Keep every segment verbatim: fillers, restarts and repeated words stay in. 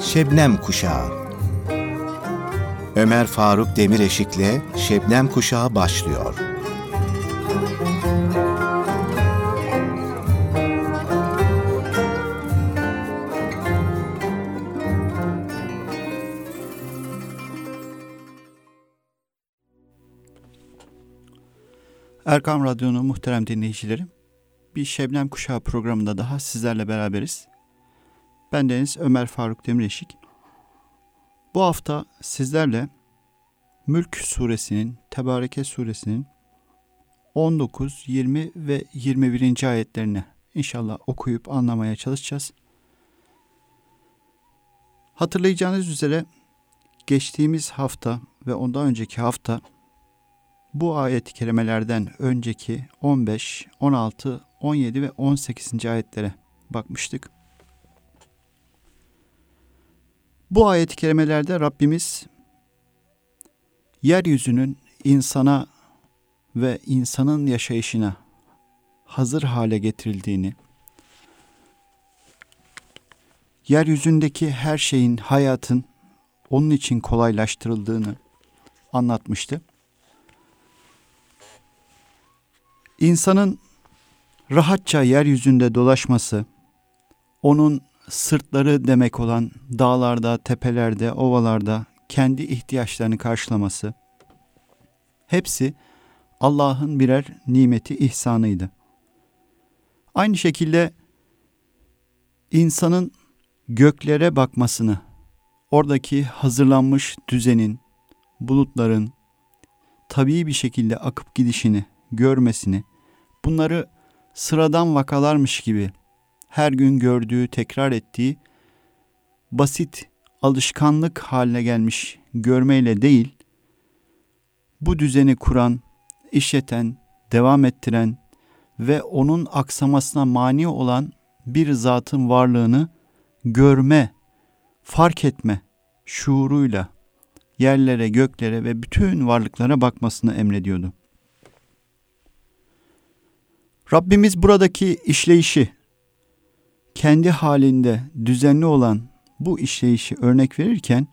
Şebnem Kuşağı. Ömer Faruk Demireşik'le Şebnem Kuşağı başlıyor. Erkam Radyo'nun muhterem dinleyicileri, bir Şebnem Kuşağı programında daha sizlerle beraberiz. Bendeniz Ömer Faruk Demireşik. Bu hafta sizlerle Mülk Suresinin, Tebareke Suresinin on dokuz, yirmi ve yirmi birinci ayetlerini inşallah okuyup anlamaya çalışacağız. Hatırlayacağınız üzere geçtiğimiz hafta ve ondan önceki hafta bu ayet-i kerimelerden önceki on beş, on altı, on yedi ve on sekizinci ayetlere bakmıştık. Bu ayet-i kerimelerde Rabbimiz yeryüzünün insana ve insanın yaşayışına hazır hale getirildiğini, yeryüzündeki her şeyin, hayatın onun için kolaylaştırıldığını anlatmıştı. İnsanın rahatça yeryüzünde dolaşması, onun sırtları demek olan dağlarda, tepelerde, ovalarda kendi ihtiyaçlarını karşılaması, hepsi Allah'ın birer nimeti, ihsanıydı. Aynı şekilde insanın göklere bakmasını, oradaki hazırlanmış düzenin, bulutların tabii bir şekilde akıp gidişini görmesini, bunları sıradan vakalarmış gibi her gün gördüğü, tekrar ettiği basit alışkanlık haline gelmiş görmeyle değil, bu düzeni kuran, işleten, devam ettiren ve onun aksamasına mani olan bir zatın varlığını görme, fark etme şuuruyla yerlere, göklere ve bütün varlıklara bakmasını emrediyordu. Rabbimiz buradaki işleyişi, kendi halinde düzenli olan bu işleyişi örnek verirken,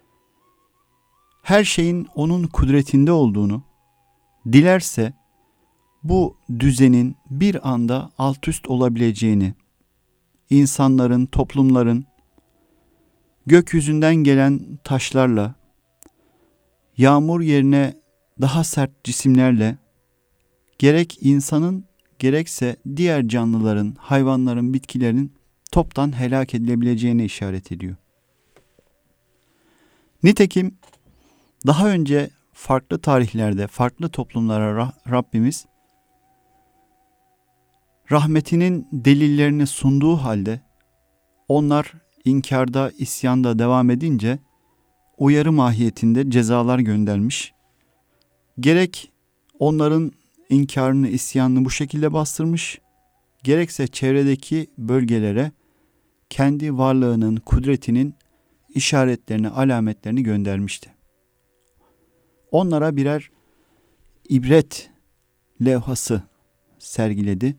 her şeyin onun kudretinde olduğunu, dilerse bu düzenin bir anda alt üst olabileceğini, insanların, toplumların gökyüzünden gelen taşlarla, yağmur yerine daha sert cisimlerle, gerek insanın gerekse diğer canlıların, hayvanların, bitkilerin toptan helak edilebileceğine işaret ediyor. Nitekim daha önce farklı tarihlerde, farklı toplumlara Rabbimiz rahmetinin delillerini sunduğu halde onlar inkarda, isyanda devam edince uyarı mahiyetinde cezalar göndermiş. Gerek onların inkarını, isyanını bu şekilde bastırmış, gerekse çevredeki bölgelere kendi varlığının, kudretinin işaretlerini, alametlerini göndermişti. Onlara birer ibret levhası sergiledi.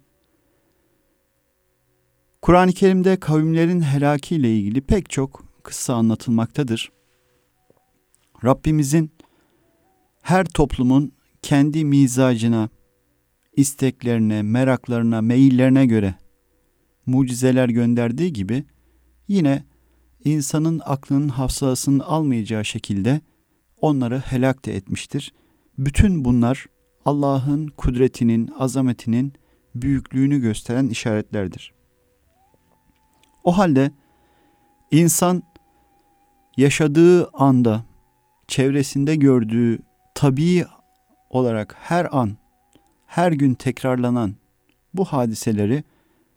Kur'an-ı Kerim'de kavimlerin helakiyle ilgili pek çok kıssa anlatılmaktadır. Rabbimizin her toplumun kendi mizacına, isteklerine, meraklarına, meyillerine göre mucizeler gönderdiği gibi yine insanın aklının hafızasının almayacağı şekilde onları helak da etmiştir. Bütün bunlar Allah'ın kudretinin, azametinin büyüklüğünü gösteren işaretlerdir. O halde insan yaşadığı anda çevresinde gördüğü tabii olarak her an, her gün tekrarlanan bu hadiseleri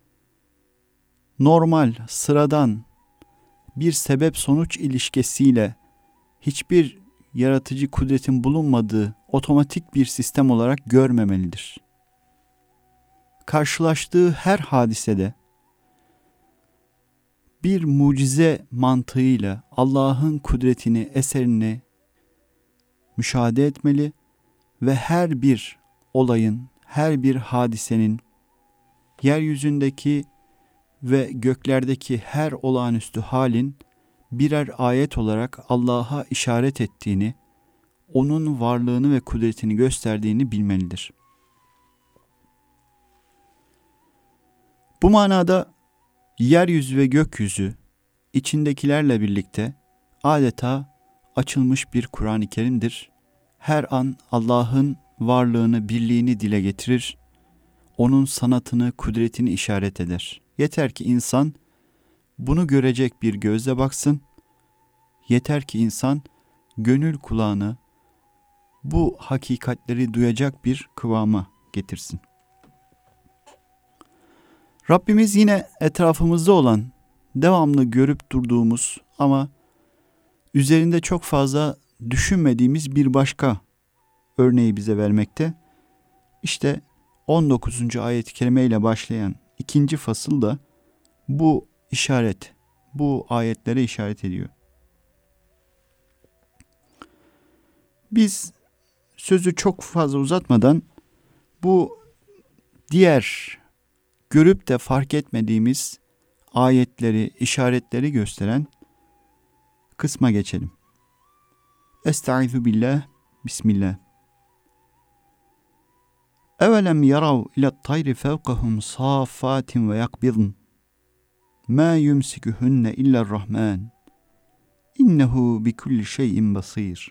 normal, sıradan bir sebep-sonuç ilişkisiyle hiçbir yaratıcı kudretin bulunmadığı otomatik bir sistem olarak görmemelidir. Karşılaştığı her hadisede bir mucize mantığıyla Allah'ın kudretini, eserini müşahede etmeli ve her bir olayın, her bir hadisenin, yeryüzündeki ve göklerdeki her olağanüstü halin birer ayet olarak Allah'a işaret ettiğini, onun varlığını ve kudretini gösterdiğini bilmelidir. Bu manada yeryüzü ve gökyüzü içindekilerle birlikte adeta açılmış bir Kur'an-ı Kerim'dir. Her an Allah'ın varlığını, birliğini dile getirir, onun sanatını, kudretini işaret eder. Yeter ki insan bunu görecek bir gözle baksın, yeter ki insan gönül kulağını bu hakikatleri duyacak bir kıvama getirsin. Rabbimiz yine etrafımızda olan, devamlı görüp durduğumuz ama üzerinde çok fazla düşünmediğimiz bir başka örneği bize vermekte. İşte on dokuzuncu ayet-i kerime ile başlayan ikinci fasıl da bu işaret, bu ayetlere işaret ediyor. Biz sözü çok fazla uzatmadan bu diğer görüp de fark etmediğimiz ayetleri, işaretleri gösteren kısma geçelim. Estaizu billah, bismillah. Evelem yarav ila tayri fevkahum safatin ve yakbidn. Ma yumsikuhunne illa rahman. İnnehu bi kulli şeyin basir.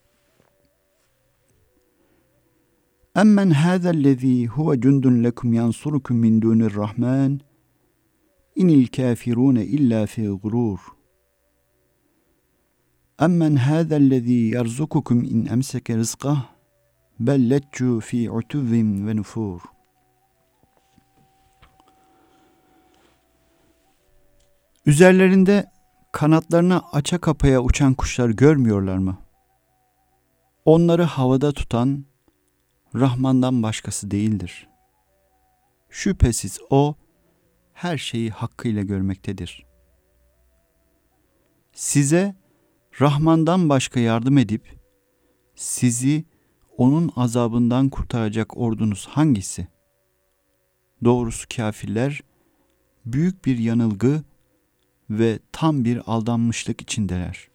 Emmen hâzellezî huve cundun lekum yansurukum min dûnirrahman. İnil kâfirûne illa fî gurûr. Emmen hâzellezî yerzukukum in emseke rizqah. Belleccû fî utuvvin ve nufûr. Üzerlerinde kanatlarını aça kapaya uçan kuşlar görmüyorlar mı? Onları havada tutan Rahman'dan başkası değildir. Şüphesiz O her şeyi hakkıyla görmektedir. Size Rahman'dan başka yardım edip sizi onun azabından kurtaracak ordunuz hangisi? Doğrusu kâfirler büyük bir yanılgı ve tam bir aldanmışlık içindeler.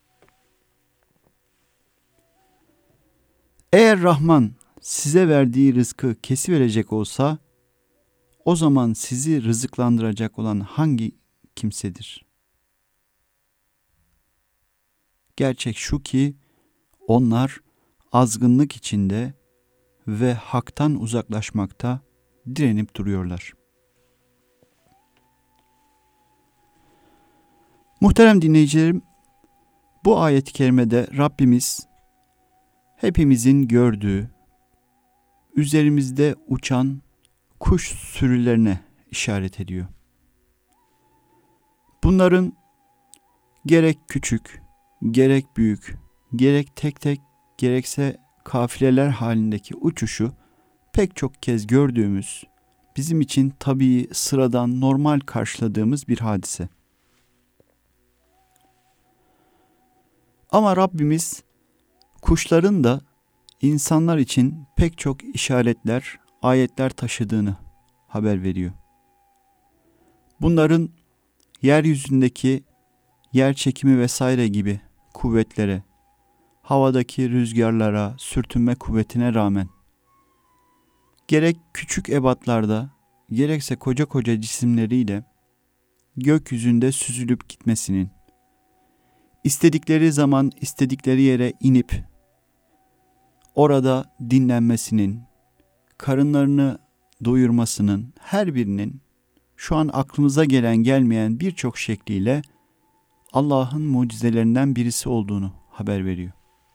Eğer Rahman size verdiği rızkı kesiverecek olsa, o zaman sizi rızıklandıracak olan hangi kimsedir? Gerçek şu ki, onlar azgınlık içinde ve haktan uzaklaşmakta direnip duruyorlar. Muhterem dinleyicilerim, bu ayet-i kerimede Rabbimiz hepimizin gördüğü, üzerimizde uçan kuş sürülerine işaret ediyor. Bunların gerek küçük, gerek büyük, gerek tek tek, gerekse kafileler halindeki uçuşu pek çok kez gördüğümüz, bizim için tabii, sıradan, normal karşıladığımız bir hadise. Ama Rabbimiz kuşların da insanlar için pek çok işaretler, ayetler taşıdığını haber veriyor. Bunların yeryüzündeki yer çekimi vesaire gibi kuvvetlere, havadaki rüzgarlara, sürtünme kuvvetine rağmen gerek küçük ebatlarda, gerekse koca koca cisimleriyle gökyüzünde süzülüp gitmesinin, istedikleri zaman istedikleri yere inip orada dinlenmesinin, karınlarını doyurmasının, her birinin şu an aklımıza gelen gelmeyen birçok şekliyle Allah'ın mucizelerinden birisi olduğunu haber veriyor.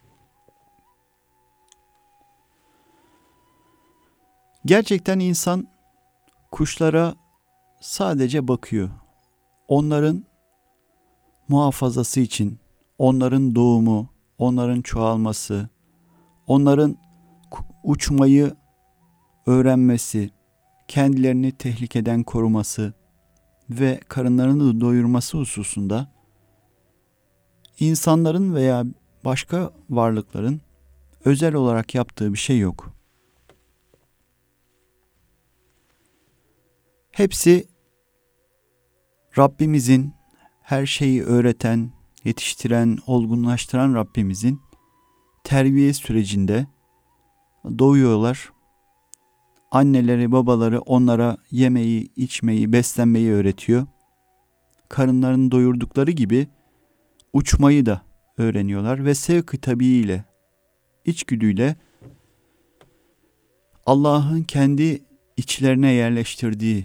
Gerçekten insan kuşlara sadece bakıyor. Onların muhafazası için, onların doğumu, onların çoğalması, onların uçmayı öğrenmesi, kendilerini tehlikeden koruması ve karınlarını doyurması hususunda insanların veya başka varlıkların özel olarak yaptığı bir şey yok. Hepsi Rabbimizin her şeyi öğreten, yetiştiren, olgunlaştıran Rabbimizin terbiye sürecinde doğuyorlar. Anneleri, babaları onlara yemeği, içmeyi, beslenmeyi öğretiyor. Karınlarını doyurdukları gibi uçmayı da öğreniyorlar ve sevk-i tabiiyle, içgüdüyle Allah'ın kendi içlerine yerleştirdiği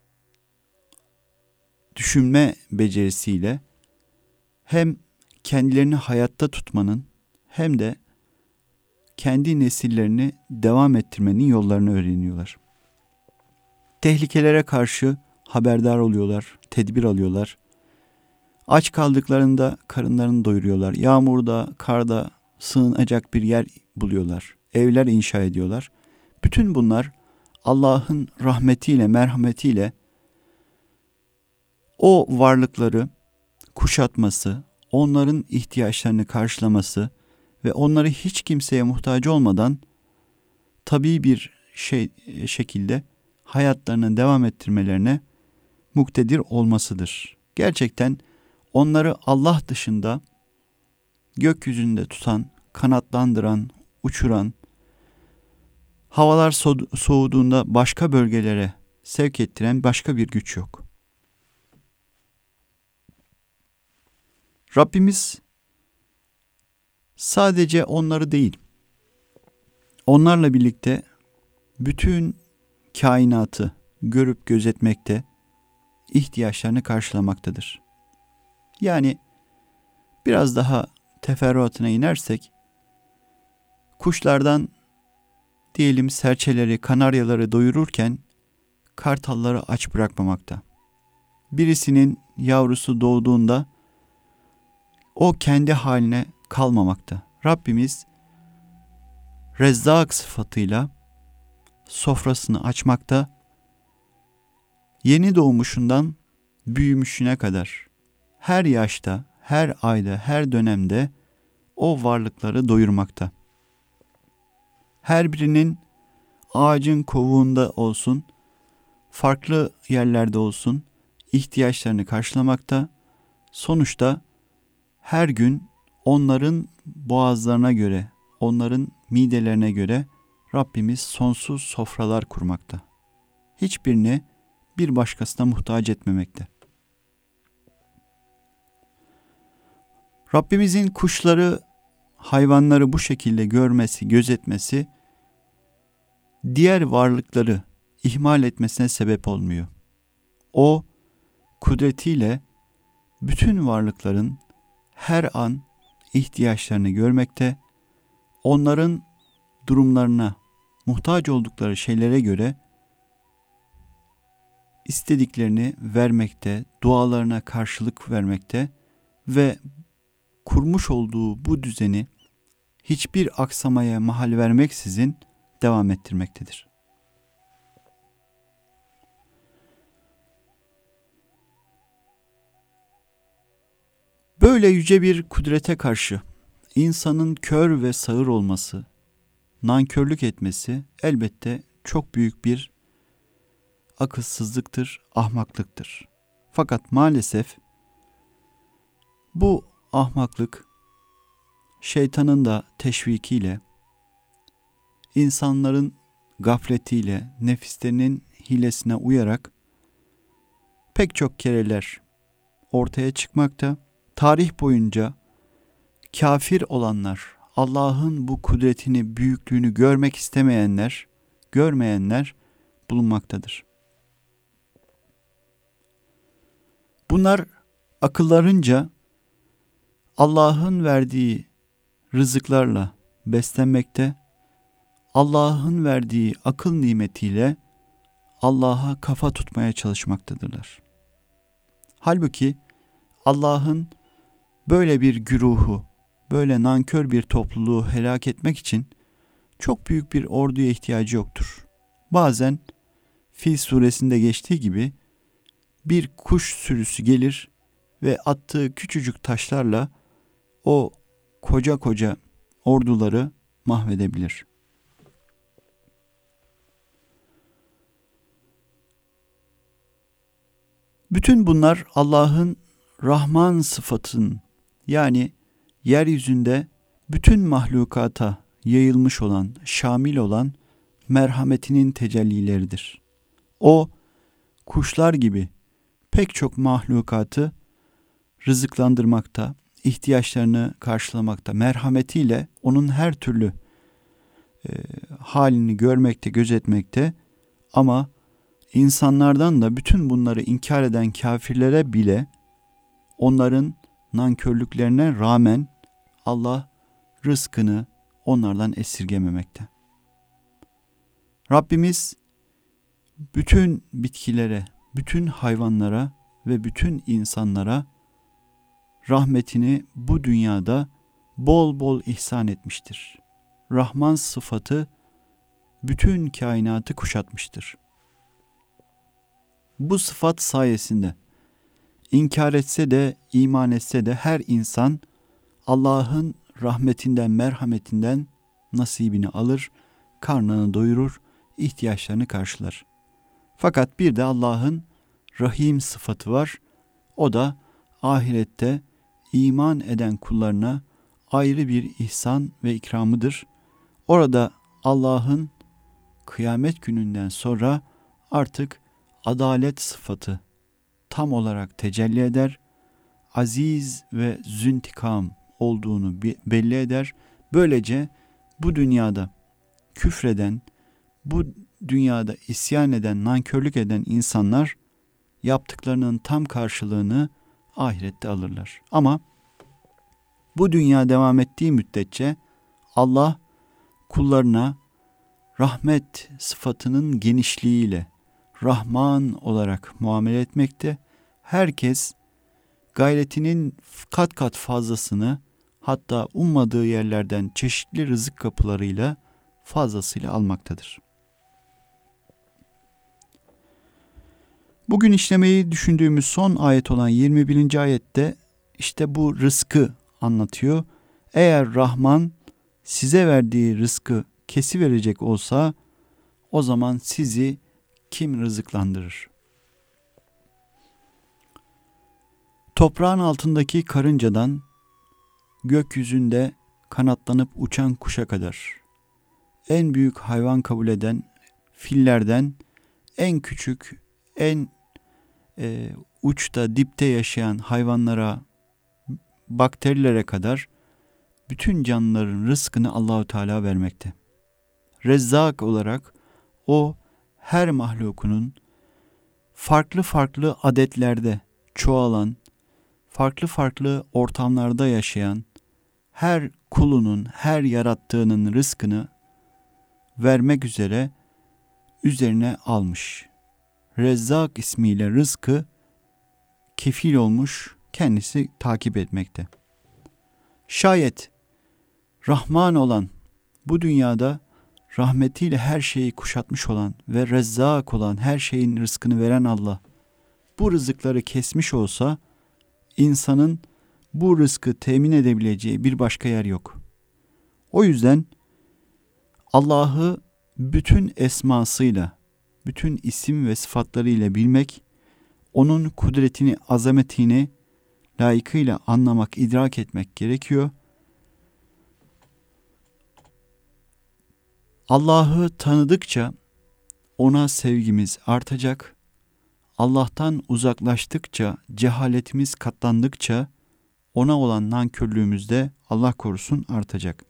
düşünme becerisiyle hem kendilerini hayatta tutmanın hem de kendi nesillerini devam ettirmenin yollarını öğreniyorlar. Tehlikelere karşı haberdar oluyorlar, tedbir alıyorlar. Aç kaldıklarında karınlarını doyuruyorlar. Yağmurda, karda sığınacak bir yer buluyorlar. Evler inşa ediyorlar. Bütün bunlar Allah'ın rahmetiyle, merhametiyle o varlıkları kuşatması, onların ihtiyaçlarını karşılaması ve onları hiç kimseye muhtaç olmadan tabii bir şey şekilde hayatlarını devam ettirmelerine muktedir olmasıdır. Gerçekten onları Allah dışında gökyüzünde tutan, kanatlandıran, uçuran, havalar so- soğuduğunda başka bölgelere sevk ettiren başka bir güç yok. Rabbimiz sadece onları değil, onlarla birlikte bütün kainatı görüp gözetmekte, ihtiyaçlarını karşılamaktadır. Yani biraz daha teferruatına inersek, kuşlardan diyelim serçeleri, kanaryaları doyururken kartalları aç bırakmamakta. Birisinin yavrusu doğduğunda o kendi haline kalmamakta. Rabbimiz Rezzak sıfatıyla sofrasını açmakta, yeni doğmuşundan büyümüşüne kadar her yaşta, her ayda, her dönemde o varlıkları doyurmakta. Her birinin ağacın kovuğunda olsun, farklı yerlerde olsun ihtiyaçlarını karşılamakta. Sonuçta her gün onların boğazlarına göre, onların midelerine göre Rabbimiz sonsuz sofralar kurmakta. Hiçbirini bir başkasına muhtaç etmemekte. Rabbimizin kuşları, hayvanları bu şekilde görmesi, gözetmesi, diğer varlıkları ihmal etmesine sebep olmuyor. O, kudretiyle bütün varlıkların her an ihtiyaçlarını görmekte, onların durumlarına, muhtaç oldukları şeylere göre istediklerini vermekte, dualarına karşılık vermekte ve kurmuş olduğu bu düzeni hiçbir aksamaya mahal vermeksizin devam ettirmektedir. Böyle yüce bir kudrete karşı insanın kör ve sağır olması, nankörlük etmesi elbette çok büyük bir akılsızlıktır, ahmaklıktır. Fakat maalesef bu ahmaklık şeytanın da teşvikiyle, insanların gafletiyle, nefislerinin hilesine uyarak pek çok kereler ortaya çıkmakta. Tarih boyunca kafir olanlar, Allah'ın bu kudretini, büyüklüğünü görmek istemeyenler, görmeyenler bulunmaktadır. Bunlar akıllarınca Allah'ın verdiği rızıklarla beslenmekte, Allah'ın verdiği akıl nimetiyle Allah'a kafa tutmaya çalışmaktadırlar. Halbuki Allah'ın böyle bir güruhu, böyle nankör bir topluluğu helak etmek için çok büyük bir orduya ihtiyacı yoktur. Bazen Fil suresinde geçtiği gibi bir kuş sürüsü gelir ve attığı küçücük taşlarla o koca koca orduları mahvedebilir. Bütün bunlar Allah'ın Rahman sıfatının, Yani yeryüzünde bütün mahlukata yayılmış olan, şamil olan merhametinin tecellileridir. O, kuşlar gibi pek çok mahlukatı rızıklandırmakta, ihtiyaçlarını karşılamakta, merhametiyle onun her türlü e, halini görmekte, gözetmekte, ama insanlardan da bütün bunları inkar eden kafirlere bile onların nankörlüklerine rağmen Allah rızkını onlardan esirgememekte. Rabbimiz bütün bitkilere, bütün hayvanlara ve bütün insanlara rahmetini bu dünyada bol bol ihsan etmiştir. Rahman sıfatı bütün kainatı kuşatmıştır. Bu sıfat sayesinde inkar etse de, iman etse de her insan Allah'ın rahmetinden, merhametinden nasibini alır, karnını doyurur, ihtiyaçlarını karşılar. Fakat bir de Allah'ın Rahim sıfatı var. O da ahirette iman eden kullarına ayrı bir ihsan ve ikramıdır. Orada Allah'ın kıyamet gününden sonra artık adalet sıfatı tam olarak tecelli eder. Aziz ve züntikam olduğunu belli eder. Böylece bu dünyada küfreden, bu dünyada isyan eden, nankörlük eden insanlar yaptıklarının tam karşılığını ahirette alırlar. Ama bu dünya devam ettiği müddetçe Allah kullarına rahmet sıfatının genişliğiyle Rahman olarak muamele etmekte. Herkes gayretinin kat kat fazlasını, hatta ummadığı yerlerden çeşitli rızık kapılarıyla fazlasıyla almaktadır. Bugün işlemeyi düşündüğümüz son ayet olan yirmi birinci ayette işte bu rızkı anlatıyor. Eğer Rahman size verdiği rızkı kesiverecek olsa o zaman sizi kim rızıklandırır? Toprağın altındaki karıncadan gökyüzünde kanatlanıp uçan kuşa kadar, en büyük hayvan kabul eden fillerden en küçük, en e, uçta, dipte yaşayan hayvanlara, bakterilere kadar bütün canlıların rızkını Allahu Teala vermekte. Rezzak olarak o her mahlukunun farklı farklı adetlerde çoğalan, farklı farklı ortamlarda yaşayan her kulunun, her yarattığının rızkını vermek üzere üzerine almış. Rezzak ismiyle rızkı kefil olmuş, kendisi takip etmekte. Şayet Rahman olan, bu dünyada rahmetiyle her şeyi kuşatmış olan ve Rezzak olan, her şeyin rızkını veren Allah bu rızıkları kesmiş olsa insanın bu rızkı temin edebileceği bir başka yer yok. O yüzden Allah'ı bütün esmasıyla, bütün isim ve sıfatlarıyla bilmek, onun kudretini, azametini layıkıyla anlamak, idrak etmek gerekiyor. Allah'ı tanıdıkça ona sevgimiz artacak. Allah'tan uzaklaştıkça, cehaletimiz katlandıkça ona olan nankörlüğümüz de Allah korusun artacak.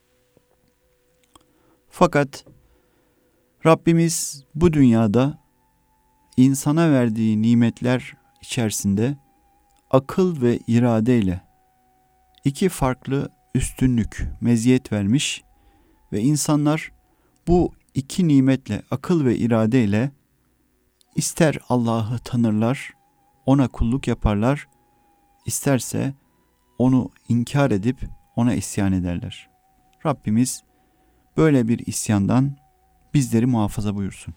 Fakat Rabbimiz bu dünyada insana verdiği nimetler içerisinde akıl ve iradeyle iki farklı üstünlük, meziyet vermiş ve insanlar bu iki nimetle, akıl ve iradeyle ister Allah'ı tanırlar, ona kulluk yaparlar, isterse onu inkar edip ona isyan ederler. Rabbimiz böyle bir isyandan bizleri muhafaza buyursun.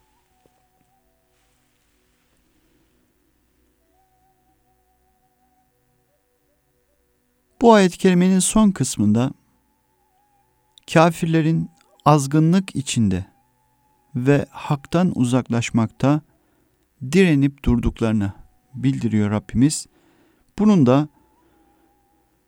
Bu ayet-i kerimenin son kısmında kafirlerin azgınlık içinde ve haktan uzaklaşmakta direnip durduklarını bildiriyor Rabbimiz. Bunun da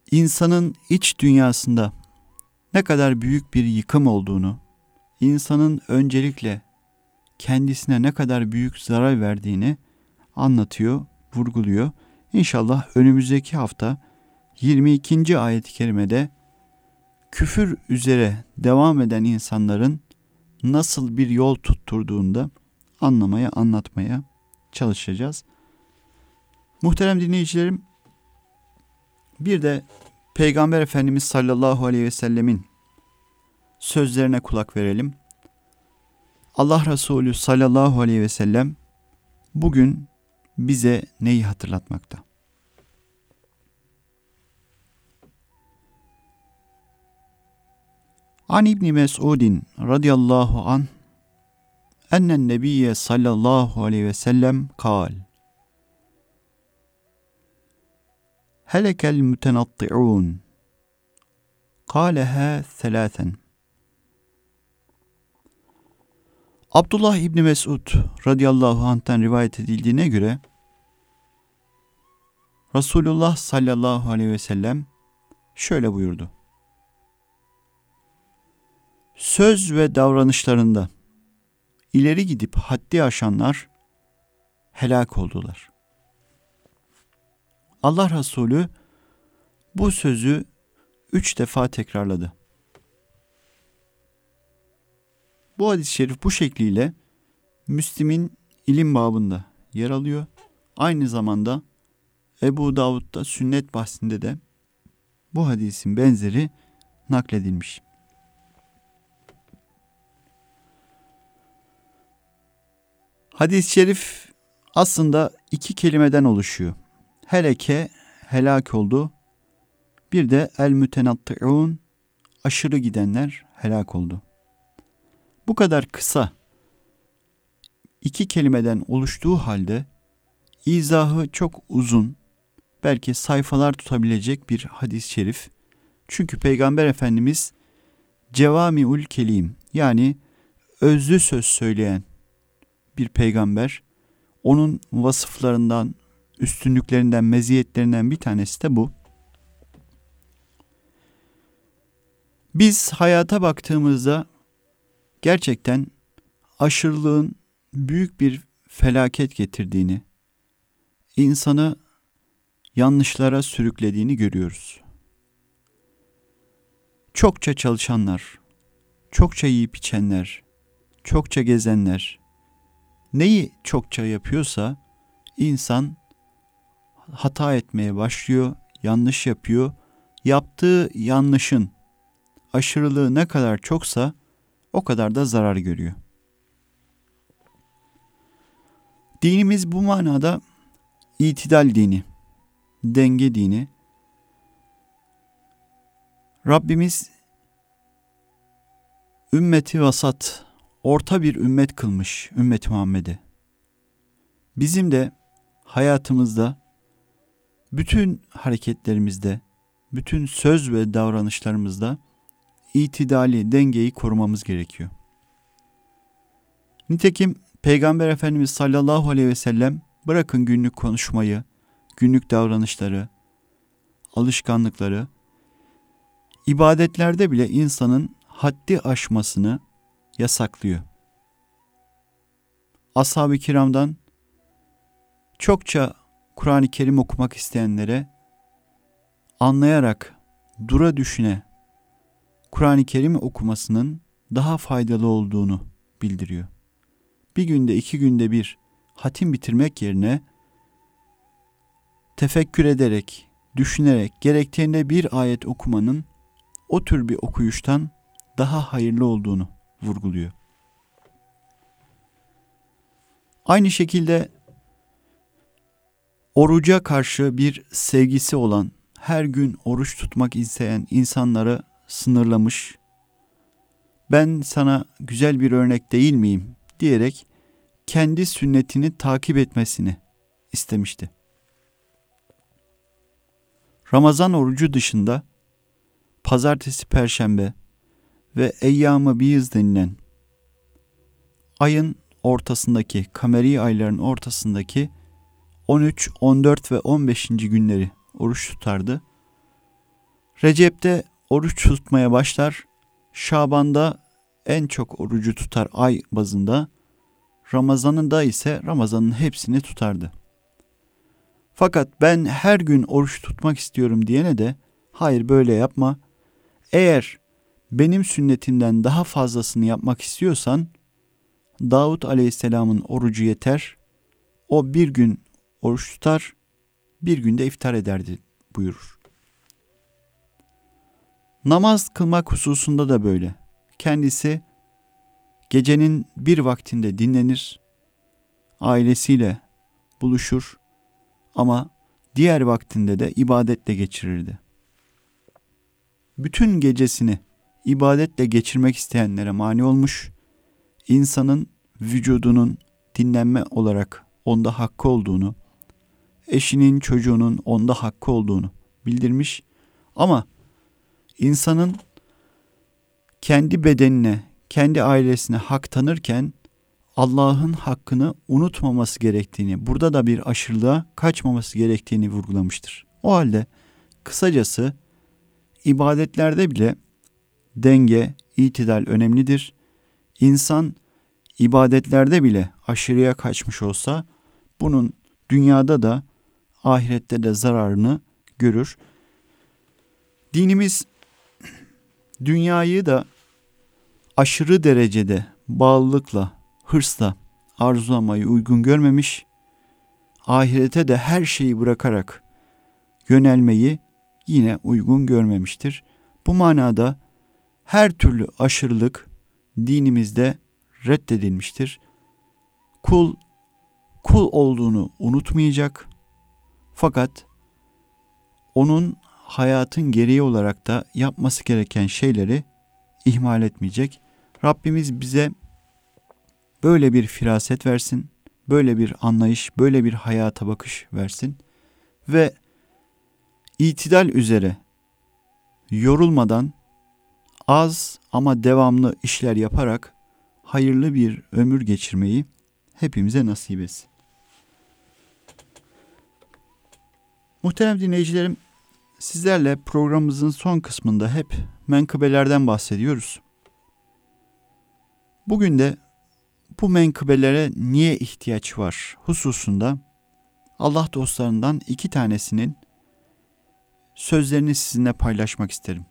insanın iç dünyasında ne kadar büyük bir yıkım olduğunu, insanın öncelikle kendisine ne kadar büyük zarar verdiğini anlatıyor, vurguluyor. İnşallah önümüzdeki hafta yirmi ikinci ayet-i kerimede küfür üzere devam eden insanların nasıl bir yol tutturduğunda anlamaya, anlatmaya çalışacağız. Muhterem dinleyicilerim, bir de Peygamber Efendimiz sallallahu aleyhi ve sellemin sözlerine kulak verelim. Allah Resulü sallallahu aleyhi ve sellem bugün bize neyi hatırlatmakta? An İbni Mes'udin radıyallahu anh ennen nebiyye sallallahu aleyhi ve sellem kal helekel mütenatti'un kâleha selâsen. Abdullah İbni Mes'ud radıyallahu anh'tan rivayet edildiğine göre Resulullah sallallahu aleyhi ve sellem şöyle buyurdu. Söz ve davranışlarında ileri gidip haddi aşanlar helak oldular. Allah Resulü bu sözü üç defa tekrarladı. Bu hadis-i şerif bu şekliyle Müslim'in ilim babında yer alıyor. Aynı zamanda Ebu Davud'da sünnet bahsinde de bu hadisin benzeri nakledilmiş. Hadis-i şerif aslında iki kelimeden oluşuyor. Heleke, helak oldu. Bir de el mütenatti'un, aşırı gidenler helak oldu. Bu kadar kısa iki kelimeden oluştuğu halde izahı çok uzun, belki sayfalar tutabilecek bir hadis-i şerif. Çünkü Peygamber Efendimiz cevami'ül kelim, yani özlü söz söyleyen bir peygamber. Onun vasıflarından, üstünlüklerinden, meziyetlerinden bir tanesi de bu. Biz hayata baktığımızda gerçekten aşırılığın büyük bir felaket getirdiğini, insanı yanlışlara sürüklediğini görüyoruz. Çokça çalışanlar, çokça yiyip içenler, çokça gezenler, neyi çokça yapıyorsa insan hata etmeye başlıyor, yanlış yapıyor. Yaptığı yanlışın aşırılığı ne kadar çoksa o kadar da zarar görüyor. Dinimiz bu manada itidal dini, denge dini. Rabbimiz ümmeti vasat, orta bir ümmet kılmış ümmeti Muhammed'e. Bizim de hayatımızda, bütün hareketlerimizde, bütün söz ve davranışlarımızda itidali, dengeyi korumamız gerekiyor. Nitekim Peygamber Efendimiz sallallahu aleyhi ve sellem bırakın günlük konuşmayı, günlük davranışları, alışkanlıkları, ibadetlerde bile insanın haddi aşmasını yasaklıyor. Ashab-ı kiramdan çokça Kur'an-ı Kerim okumak isteyenlere anlayarak, dura düşüne Kur'an-ı Kerim okumasının daha faydalı olduğunu bildiriyor. Bir günde, iki günde bir hatim bitirmek yerine tefekkür ederek, düşünerek, gerektiğinde bir ayet okumanın o tür bir okuyuştan daha hayırlı olduğunu vurguluyor. Aynı şekilde oruca karşı bir sevgisi olan, her gün oruç tutmak isteyen insanları sınırlamış, ben sana güzel bir örnek değil miyim diyerek kendi sünnetini takip etmesini istemişti. Ramazan orucu dışında pazartesi, perşembe ve eyyam-ı bîz denilen ayın ortasındaki, kameri ayların ortasındaki on üç, on dört ve on beşinci günleri oruç tutardı. Recep'te oruç tutmaya başlar. Şaban'da en çok orucu tutar ay bazında. Ramazan'ında ise Ramazan'ın hepsini tutardı. Fakat ben her gün oruç tutmak istiyorum diyene de hayır böyle yapma. Eğer benim sünnetimden daha fazlasını yapmak istiyorsan Davut Aleyhisselam'ın orucu yeter. O bir gün oruç tutar, bir günde iftar ederdi buyurur. Namaz kılmak hususunda da böyle. Kendisi gecenin bir vaktinde dinlenir, ailesiyle buluşur ama diğer vaktinde de ibadetle geçirirdi. Bütün gecesini ibadetle geçirmek isteyenlere mani olmuş, insanın vücudunun dinlenme olarak onda hakkı olduğunu, eşinin, çocuğunun onda hakkı olduğunu bildirmiş ama insanın kendi bedenine, kendi ailesine hak tanırken Allah'ın hakkını unutmaması gerektiğini, burada da bir aşırılığa kaçmaması gerektiğini vurgulamıştır. O halde kısacası ibadetlerde bile denge, itidal önemlidir. İnsan ibadetlerde bile aşırıya kaçmış olsa bunun dünyada da ahirette de zararını görür. Dinimiz dünyayı da aşırı derecede bağlılıkla, hırsla arzulamayı uygun görmemiş, ahirete de her şeyi bırakarak yönelmeyi yine uygun görmemiştir. Bu manada her türlü aşırılık dinimizde reddedilmiştir. Kul, kul olduğunu unutmayacak fakat onun hayatın gereği olarak da yapması gereken şeyleri ihmal etmeyecek. Rabbimiz bize böyle bir firaset versin, böyle bir anlayış, böyle bir hayata bakış versin ve itidal üzere yorulmadan az ama devamlı işler yaparak hayırlı bir ömür geçirmeyi hepimize nasip etsin. Muhterem dinleyicilerim, sizlerle programımızın son kısmında hep menkıbelerden bahsediyoruz. Bugün de bu menkıbelere niye ihtiyaç var hususunda Allah dostlarından iki tanesinin sözlerini sizinle paylaşmak isterim.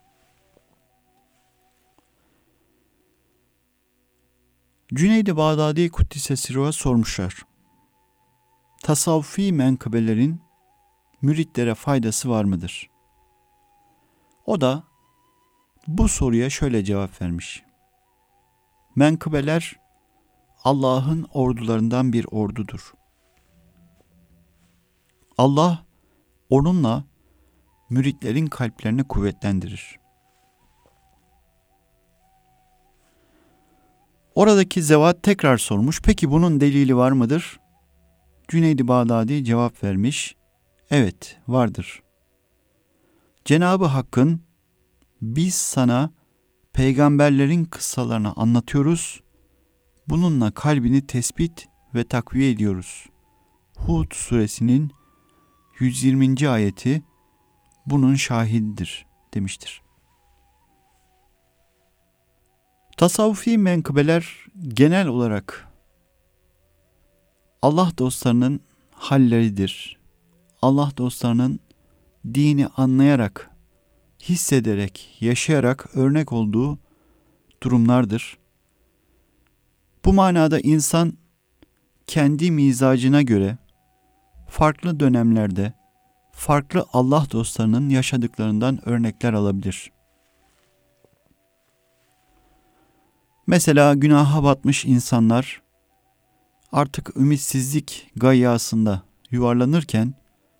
Cüneyd-i Bağdadi Kuddise Sirruh'a sormuşlar. Tasavvufi menkıbelerin müritlere faydası var mıdır? O da bu soruya şöyle cevap vermiş. Menkıbeler Allah'ın ordularından bir ordudur. Allah onunla müritlerin kalplerini kuvvetlendirir. Oradaki zevat tekrar sormuş. Peki bunun delili var mıdır? Cüneyd-i Bağdadi cevap vermiş. Evet, vardır. Cenab-ı Hakk'ın biz sana peygamberlerin kıssalarını anlatıyoruz. Bununla kalbini tespit ve takviye ediyoruz. Hud suresinin yüz yirminci ayeti bunun şahididir demiştir. Tasavvufi menkıbeler genel olarak Allah dostlarının halleridir. Allah dostlarının dini anlayarak, hissederek, yaşayarak örnek olduğu durumlardır. Bu manada insan kendi mizacına göre farklı dönemlerde farklı Allah dostlarının yaşadıklarından örnekler alabilir. Mesela günaha batmış insanlar artık ümitsizlik gayyasında yuvarlanırken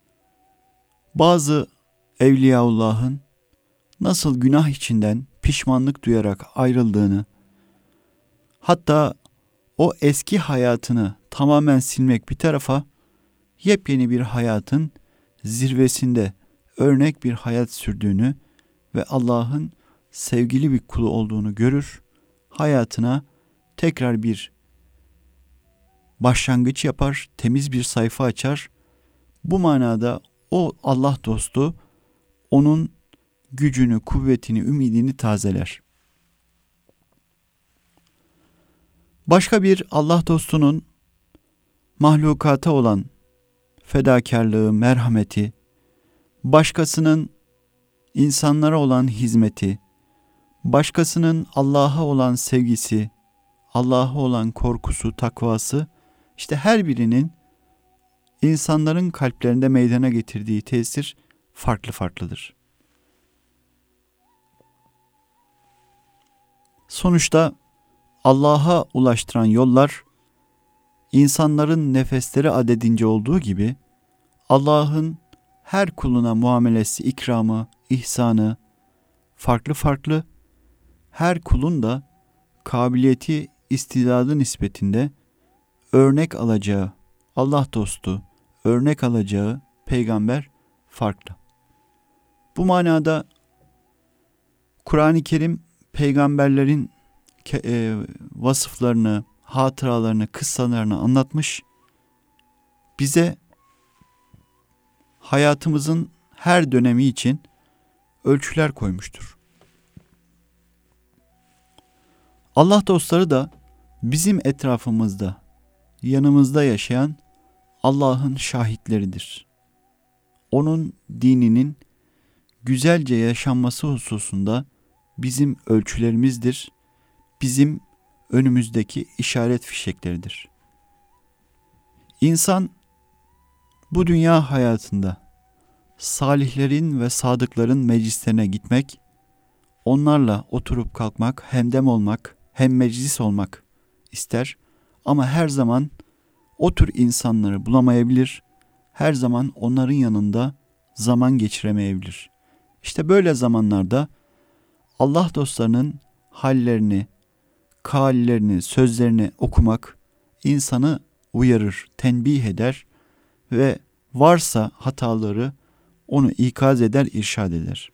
bazı Evliyaullah'ın nasıl günah içinden pişmanlık duyarak ayrıldığını, hatta o eski hayatını tamamen silmek bir tarafa, yepyeni bir hayatın zirvesinde örnek bir hayat sürdüğünü ve Allah'ın sevgili bir kulu olduğunu görür, hayatına tekrar bir başlangıç yapar, temiz bir sayfa açar. Bu manada o Allah dostu onun gücünü, kuvvetini, ümidini tazeler. Başka bir Allah dostunun mahlukata olan fedakarlığı, merhameti, başkasının insanlara olan hizmeti, başkasının Allah'a olan sevgisi, Allah'a olan korkusu, takvası, işte her birinin insanların kalplerinde meydana getirdiği tesir farklı farklıdır. Sonuçta Allah'a ulaştıran yollar, insanların nefesleri adedince olduğu gibi, Allah'ın her kuluna muamelesi, ikramı, ihsanı farklı farklı, her kulun da kabiliyeti, istidadı nispetinde örnek alacağı Allah dostu, örnek alacağı peygamber farklı. Bu manada Kur'an-ı Kerim peygamberlerin e, vasıflarını, hatıralarını, kıssalarını anlatmış, bize hayatımızın her dönemi için ölçüler koymuştur. Allah dostları da bizim etrafımızda, yanımızda yaşayan Allah'ın şahitleridir. Onun dininin güzelce yaşanması hususunda bizim ölçülerimizdir, bizim önümüzdeki işaret fişekleridir. İnsan bu dünya hayatında salihlerin ve sadıkların meclislerine gitmek, onlarla oturup kalkmak, hemdem olmak, hem meclis olmak ister ama her zaman o tür insanları bulamayabilir, her zaman onların yanında zaman geçiremeyebilir. İşte böyle zamanlarda Allah dostlarının hallerini, kâllerini, sözlerini okumak insanı uyarır, tenbih eder ve varsa hataları onu ikaz eder, irşad eder.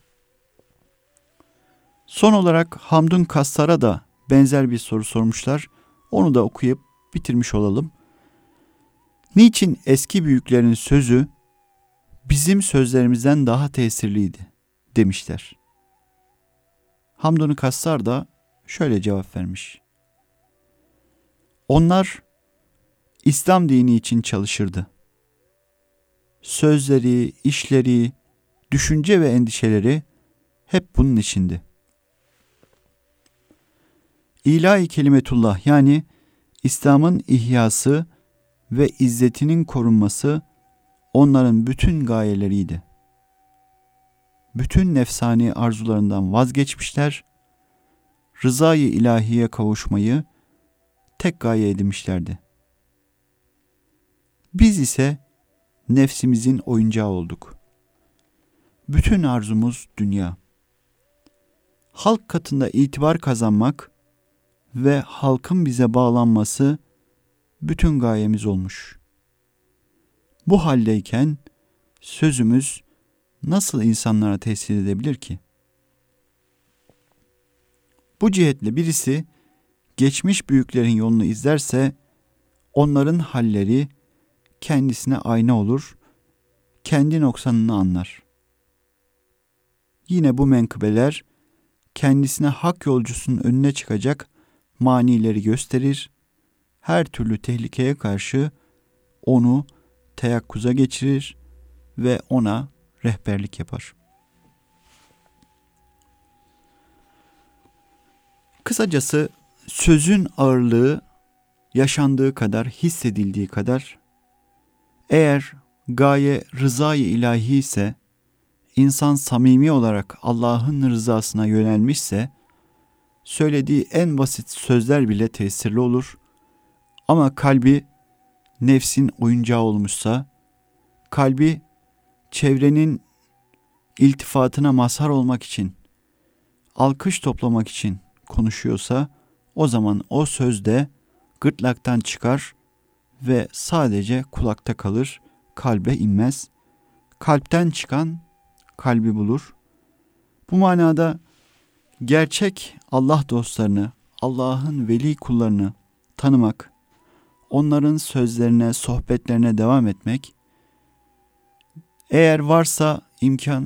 Son olarak Hamdun Kassar'a da benzer bir soru sormuşlar. Onu da okuyup bitirmiş olalım. Niçin eski büyüklerin sözü bizim sözlerimizden daha tesirliydi demişler. Hamdun Kassar da şöyle cevap vermiş. Onlar İslam dini için çalışırdı. Sözleri, işleri, düşünce ve endişeleri hep bunun içindi. İlahi kelimetullah yani İslam'ın ihyası ve izzetinin korunması onların bütün gayeleriydi. Bütün nefsani arzularından vazgeçmişler, rızayı ilahiye kavuşmayı tek gaye edinmişlerdi. Biz ise nefsimizin oyuncağı olduk. Bütün arzumuz dünya. Halk katında itibar kazanmak ve halkın bize bağlanması bütün gayemiz olmuş. Bu haldeyken sözümüz nasıl insanlara tesir edebilir ki? Bu cihetle birisi geçmiş büyüklerin yolunu izlerse onların halleri kendisine ayna olur, kendi noksanını anlar. Yine bu menkıbeler kendisine hak yolcusunun önüne çıkacak manileri gösterir, her türlü tehlikeye karşı onu teyakkuza geçirir ve ona rehberlik yapar. Kısacası sözün ağırlığı yaşandığı kadar, hissedildiği kadar, eğer gaye rızayı ilahi ise, insan samimi olarak Allah'ın rızasına yönelmişse, söylediği en basit sözler bile tesirli olur. Ama kalbi nefsin oyuncağı olmuşsa, kalbi çevrenin iltifatına mazhar olmak için, alkış toplamak için konuşuyorsa, o zaman o söz de gırtlaktan çıkar ve sadece kulakta kalır, kalbe inmez. Kalpten çıkan kalbi bulur. Bu manada gerçek Allah dostlarını, Allah'ın veli kullarını tanımak, onların sözlerine, sohbetlerine devam etmek, eğer varsa imkan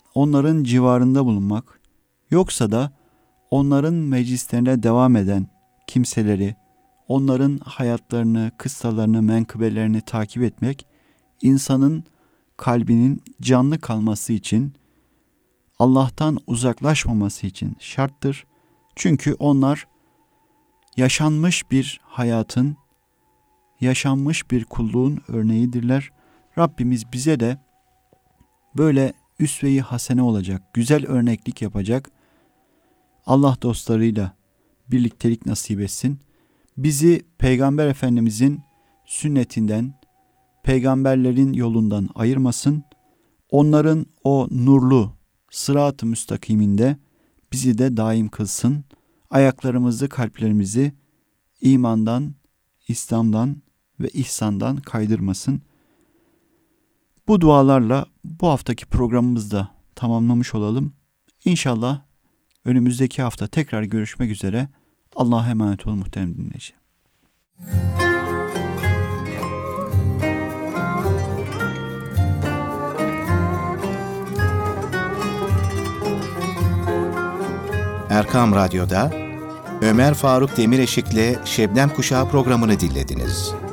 onların civarında bulunmak, yoksa da onların meclislerine devam eden kimseleri, onların hayatlarını, kıssalarını, menkıbelerini takip etmek, insanın kalbinin canlı kalması için, Allah'tan uzaklaşmaması için şarttır. Çünkü onlar yaşanmış bir hayatın, yaşanmış bir kulluğun örneğidirler. Rabbimiz bize de böyle üsve-i hasene olacak, güzel örneklik yapacak Allah dostlarıyla birliktelik nasip etsin. Bizi Peygamber Efendimizin sünnetinden, peygamberlerin yolundan ayırmasın. Onların o nurlu sırat-ı müstakiminde bizi de daim kılsın. Ayaklarımızı, kalplerimizi imandan, İslam'dan ve ihsandan kaydırmasın. Bu dualarla bu haftaki programımızı da tamamlamış olalım. İnşallah önümüzdeki hafta tekrar görüşmek üzere. Allah'a emanet olun muhterem dinleyici. Erkam Radyo'da Ömer Faruk Demireşik'le Şebnem Kuşağı programını dinlediniz.